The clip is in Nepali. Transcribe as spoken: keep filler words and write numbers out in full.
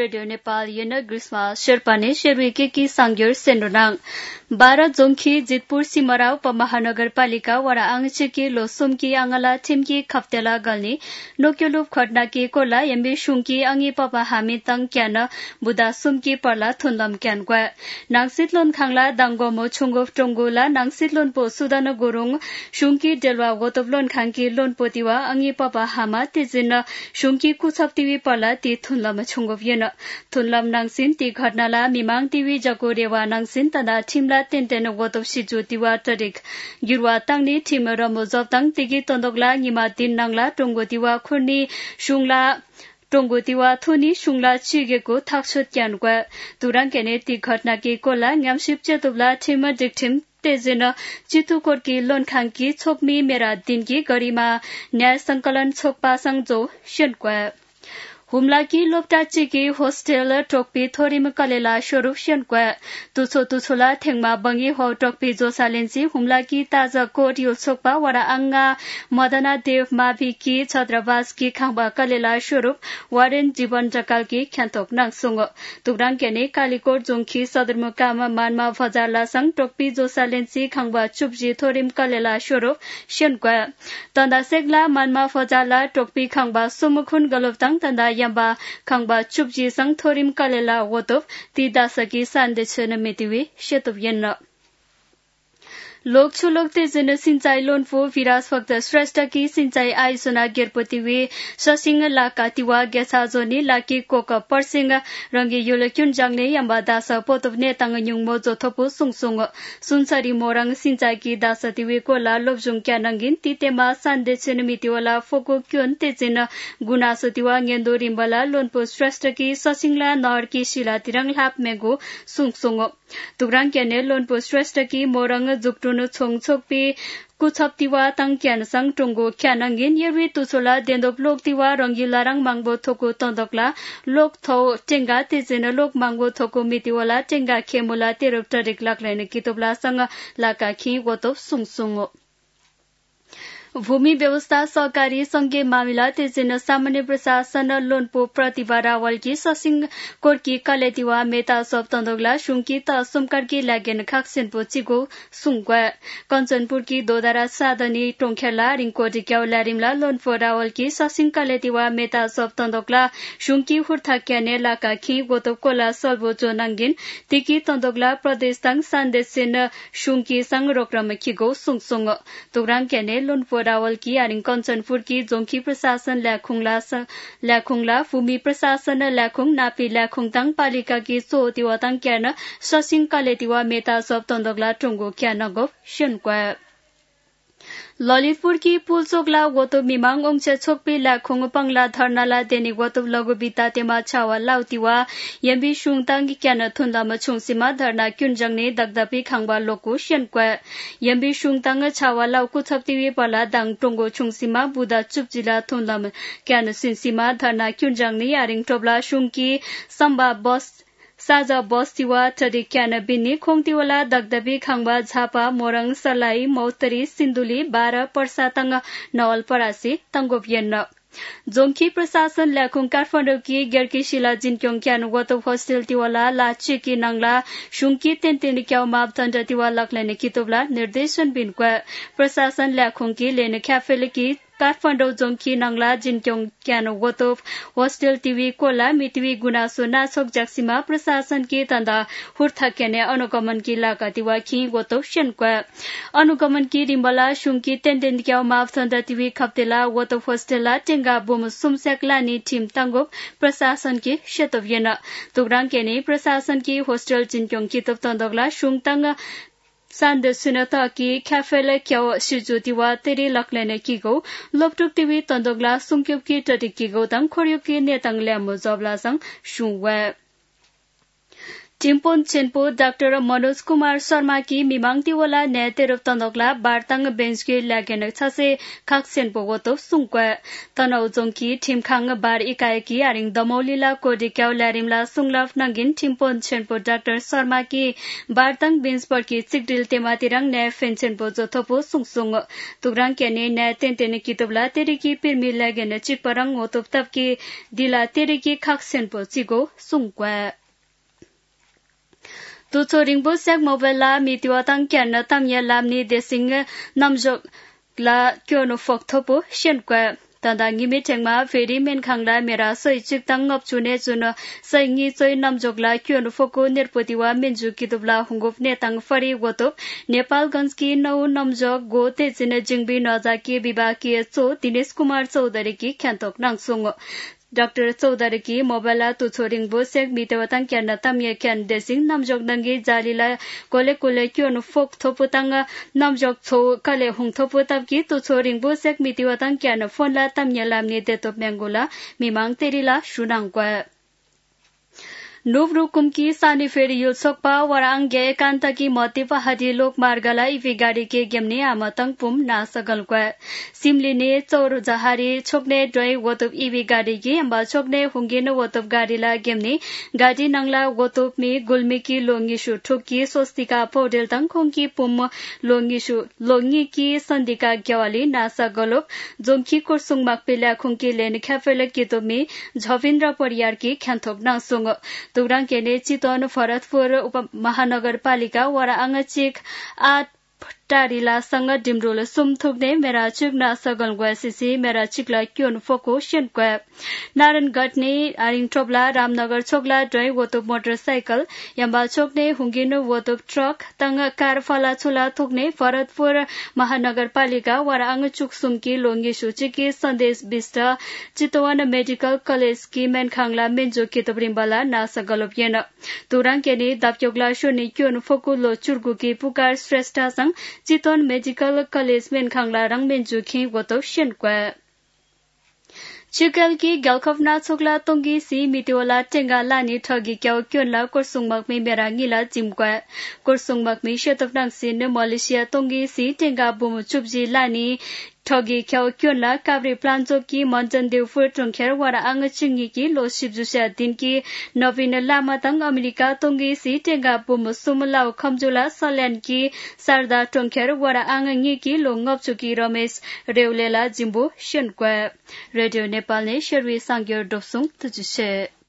रेडियो नेपाल येन ग्रीष्मा शेर्पाने शेर्वेके की सांग्योर सेन्डोनाङ बाह्र जोंखी जितपुर सिमरा उपमहानगरपालिका वडा आङचेकी लोसुमकी आङला ठिमकी खप्तेला गल्नी नोक्योलुप खट्नाकी कोला एम्बी शुङकी आङी पपा हामी तङ क्यान बुदा सुमकी पर्ला थुनलम क्यान ग्वा नाङसितलोन खाङला दाङगोमो छुङगोफ टोंगोला नाङसितलोन पो सुदान गुरुङ शुङकी डेलवा गोतबलोन खाङकी लोन पोतिवा आङी पपा हामा तिजिन शुङकी कुछप्तिवी पर्ला ती थुनलम छुङगोफ येन थुनलम नाङसिन ती घटनाला मिमाङ टिवी जको रेवा नाङसिन तदा ठिमला तेन्टेन गोतब सिजु तिवा तरिक गिरवा ताङनी ठिम रमो जप्ताङ तिगी तन्दोगला निमा दिन नाङला टोंगो तिवा खुर्नी शुङला टोंगो तिवा थुनी शुङला चिगेको थाक्सोत क्यानग्वा तुराङ केने ती घटना के कोला न्यामसिप चेतुबला ठिम डिक्ठिम तेजेन चितुकोटकी लोनखाङकी छोकमी मेरा दिनकी गरीमा न्याय संकलन छोकपासङ जो शेनग्वा हुम्लाकी लोप्टाचीकी होस्टेल टोकपी थोरिम कलेला स्वरूप शेनग्वा तुछो तुछोला थेङमा बंगी हो टोकपी जोसालेन्सी हुम्लाकी ताजा कोट यो छोकपा वडा आङ्गा मदना देव माभिकी छत्रबासकी खाङबा कलेला स्वरूप वारेन जीवन जकालकी ख्यान्तोक नाङसुङ तुग्राङ केने कालीकोट जोंखी सदरमुकाम मानमा फजारला संग टोकपी जोसालेन्सी खाङबा चुपजी थोरिम कलेला स्वरूप शेनग्वा तन्दा सेगला मानमा फजारला टोकपी खाङबा सुमुखुन गलोप्ताङ तन्दा यम्बा खाङबा चुपजी संग थोरिम कलेला वोतोप ती दासकी सान्देछन मेतिवी शेतुप यन्न लोक छुलोक तेजन सिंचाई लोनफो विराज फक्त श्रेष्ठ की सिंचाई आइसोना गेरपोतिवे ससिंग लाका तिवा गेसाजोनी लाकी कोक परसिंग रंगी योलक्युन जांगने यम्बा दास पोतोप नेताङ न्युङमो जोथोपो सुङसुङ सुनसरी मोरङ सिंचाई की दास तिवे कोला लोबजुङ क्यानंगिन तितेमा सान्देछन मितिवला फोको क्योन तेजन गुनासो तिवा गेन्दो रिम्बला लोनफो श्रेष्ठ की ससिंगला नहर की शिला तिरङ लापमेगो सुङसुङ तुग्राङ क्याने लोनफो श्रेष्ठ की मोरङ जुक्टु छोङछोकपी कुछप्तिवा तङ क्यानसङ टोंगो क्यानंगिन यर्वी तुछोला देन्दोप लोकतिवा रंगिलाराङ मांगबो थोको तन्दकला लोक थौ टेंगा तेजेन लोक मांगबो थोको मितिवला टेंगा खेमुला तेरोप टरिक लाक्लाइन कितोबलासँग लाकाखी वतोप सुङसुङ भूमि व्यवस्था सहकारी संघीय मामिला तेजेन सामान्य प्रशासन लोनपो प्रतिभा रावलकी ससिंग कोर्की कलेतिवा मेता सब तन्दोगला शुङकी त सुमकर्की लाग्यन खाक्सेनपो चिगो सुङग्वा कञ्चनपुरकी दोदारा साधनी टोङखेला रिङकोट क्याउला रिमला लोनपो रावलकी ससिंग कलेतिवा मेता सब तन्दोगला शुङकी हुर्थाक्याने लाकाखी गोतो कोला सल्बो जोनाङ्गिन तिकी तन्दोगला प्रदेशताङ सान्देसेन शुङकी संग रोक्रम खिगो सुङसुङ तुग्राङ क्याने लोनपो रावलकी आरिङ कञ्चनपुरकी जोंखी प्रशासन ल्याखुङला ल्याखुङला भूमि प्रशासन ल्याखुङ नापी ल्याखुङताङ पालिकाकी सो तिवाताङ क्यान ससिङ कलेतिवा मेता सब तन्दोगला टोंगो क्यानगो शेनग्वा ललितपुरकी पुलचोकला गोतो मिमाङ ओङचे छोकपी ल्याखुङ पंगला धर्नाला देनी गोतो लघु बिता तेमा छावा लाउतिवा यम्बी शुङताङ क्यान थुन्दाम छुङसीमा धर्ना क्युनजङने दगदपी खाङबा लोको शेनग्वा यम्बी शुङताङ छावा लाउकु छप्तिवी पर्ला दाङ टोंगो छुङसीमा बुदा चुपजिला थुन्दाम क्यान सिनसीमा धर्ना क्युनजङने यारिङ टोबला शुङकी सम्बा बस साजा बस्तिवा टडी क्यान बिन्नी खोङतिवला दगदबी खाङबा झापा मोरङ सलाई मौतरी सिन्धुली बाह्र पर्सातङ नवल परासी तङ्गोभियन्न जोंखी प्रशासन ल्याखुङ काठमाडौँकी गेर्की शिला जिनक्योङ क्यान गोतो होस्टेल तिवाला लाचेकी नाङला शुङकी तेन्तेनी क्याउ मापदण्ड तिवा लक्लाइन कितोबला निर्देशन बिनक्वा प्रशासन ल्याखुङकी लेन ख्याफेलकी काठमाडौँ जोंखी नाङला जिनक्योङ क्यान गोतो होस्टेल टिभी कोला मितिवी गुनासो नाछोक ज्याक्सीमा प्रशासन की तन्दा हुर्थाक्याने अनुगमन की लाका तिवा खी गोतो शेनक्वा अनुगमन की रिम्बला शुङकी तेन्तेन क्याउ मापदण्ड टिभी खप्तेला गोतो होस्टेलला टेंगा बोम सुमस्याकला नि टीम तंगोप प्रशासन की शेतोभियन तुग्राङ केने प्रशासन की होस्टेल जिनक्योङ कितोब तन्दोगला शुङताङ सान्देसिन तकी ख्याफेल क्याउ सिजुतिवा तेरी लक्लेने किगो लोपटुक टिभी तन्दोगला सुङक्योकी टटी किगो तङ खोर्योकी नेताङ ल्यामो जबलासङ शुवा टिम्पोन चेनपो डाक्टर मनोज कुमार शर्मा की मिमांगती वाला ने तेरव तनोगला बारतंग बेंच के लागेन छसे खाक चेनपो गोतो सुंक्वा तनौ जोंकी ठिमखांग बार इकाई की आरिंग दमौलीला कोडिक्याव लारिमला सुंगलाफ नंगिन टिम्पोन चेनपो डाक्टर शर्मा की बारतंग बेंच पर की चिकडिल तेमातिरंग ने फेन चेनपो जोथोपो सुंगसुंग तुगरांग केने ने तेंतेने कितबला तेरे की पिरमी लागेन चिकपरंग ओतोप तब की दिला तेरे की खाक चेनपो चिगो सुंक्वा तुचो रिंगबो सेक मोबाइला मितिवातांग क्यान तमया लामनी देसिंग नमजोक ला क्योनो फोक्थोपो शेनक्वा तंदांगी मिटेंगमा फेरी मेनखांगला मेरा सै चिकतांग ngopchune जुन सैंगी चोय नमजोगला क्योनो फोको निर्पतिवा मेन्जु कितुबला हुंगुप नेतांग फरी गोतो नेपालगंज की नौ नमजोग गो तेजिने जिंगबी नजाकी विभागीय चो दिनेश कुमार चौधरी की ख्यान्तोक नांगसुंग डाक्टर चौधरी की मोबाइला तुछोरिंग बोसेक मितेवतांग क्यान तमये क्यान देसिंग नमजोग नंगी जालीला कोले कोले क्योनो फोक थोपुतांग नमजोग छो कले हुंग थोपु तबकी तुछोरिंग बोसेक मितेवतांग क्यान फोनला तमये लामने देतोप मेंगोला मिमांग तेरिला शुनांगक्वा नुब्रुकुम की सानी फेरी युल्सोकपा वरांग एकांत की मती पहाड़ी लोक मार्गला इवी गाड़ी के गेमने आमतंग पुम ना सगलक्वा सिमलिने चौर जहारी छोकने ड्राई वोतुप इवी गाड़ी की अम्बा छोकने हुंगिन वोतुप गाड़ीला गेमने गाड़ी नंगला वोतुप में गुलमी की लोंगिशु ठुकी सोस्तिका पौडेल तंग खोंकी पुम लोंगिशु लोंगी की संदिका ग्यावाली ना सगलोप जोंकी कुरसुंग मकपिला खुंकी लेन ख्याफेल कितो में झविन्द्र परियार की ख्यान्थोक नासुंग तुगरांग केने चितवन भरतपुर उप महानगरपालिका वरा आंगचिक आठ टारीला संग डिमरोल सुम थुक्ने मेरा चिकना सगल ग्वासिसी मेरा चिकला क्योन फोको शेनक्वा नारायणगढ़ ने आरिंग टोबला रामनगर छोकला ड्राई वोतुप मोटरसाइकल यम्बा छोकने हुंगिन वोतुप ट्रक तंग कार फला छुला थुक्ने भरतपुर महानगरपालिका वरा आंगचुक सुमकी लोंगी सूचिकी संदेश बिस्ट चितवन मेडिकल कॉलेज की मेनखांगला मेन्जो कितब्रिम्बला ना सगलोप येन तुरांग केने दाप्योगला शोनी क्योन फोको लो चुर्गु की पुकार श्रेष्ठ संग चितवन मेडिकल कॉलेज मेनखांगला रंग मेन्जु खी गोतो शेनक्वा चिकल की गलखफना छोकला तोंगी सी मितिवला टेंगा लानी ठगी क्याव क्योनला कोरसुंगमक में मेरा गिला जिमक्वा कोरसुंगमक में शतफनांग सिन मलेशिया तोंगी सी टेंगा बुम चुपजी लानी ठगी क्याव क्योनला काब्री प्लान्जो की मंजन देवफुर टोंखेर वरा आंग चिंगी की लो शिबजुसा दिन की नवीन लामातंग अमेरिका तोंगी सी टेंगा बुम सुमलाव खमजुला सल्यान की शारदा टोंखेर वरा आंग की लो ngopchuki रमेश रेवलेला जिम्बो शेनक्वा रेडियो नेपाल ने शेरवी सांग्यो डोसुङ तुजुसे